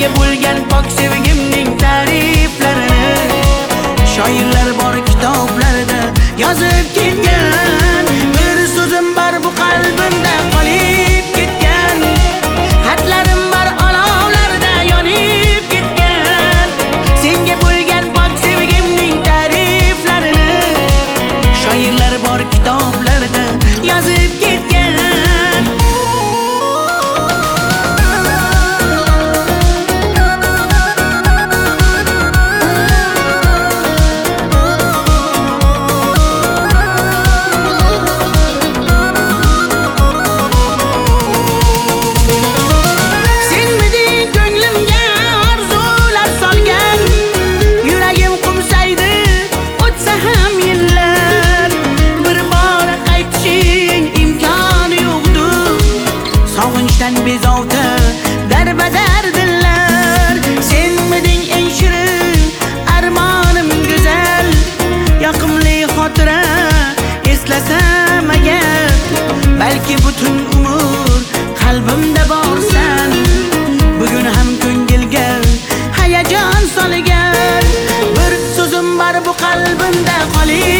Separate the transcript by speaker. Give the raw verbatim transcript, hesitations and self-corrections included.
Speaker 1: bo'lgan pok sevgimning ta'riflarini shoirlar bor kitoblarda yozib ketgan. Bir so'zim bor bu qalbimda qolib ketgan, xatlarim bor olovlarda yonib ketgan. Senga bo'lgan pok sevgimning ta'riflarini shoirlar bor kitoblarda yozib ketgan. Sog'inchdan bezovta darbadar dillar, senmiding eng shirin armonim go'zal. Yoqimli xotira eslasam agar, balki butun umr qalbimda borsan. Bugun ham ko'ngilga hayajon solgan, bir so'zim bor bu qalbimda qolib